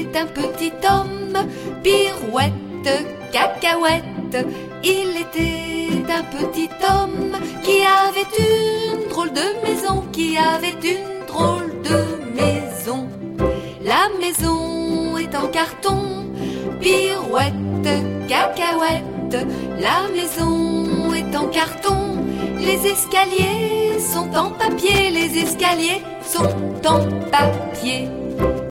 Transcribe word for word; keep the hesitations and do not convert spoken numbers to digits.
un petit homme, pirouette, cacahuète. Il était un petit homme qui avait une drôle de maison, qui avait une drôle de maison. La maison est en carton, pirouette, cacahuète. La maison est en carton, les escaliers sont en papier, les escaliers sont en papier.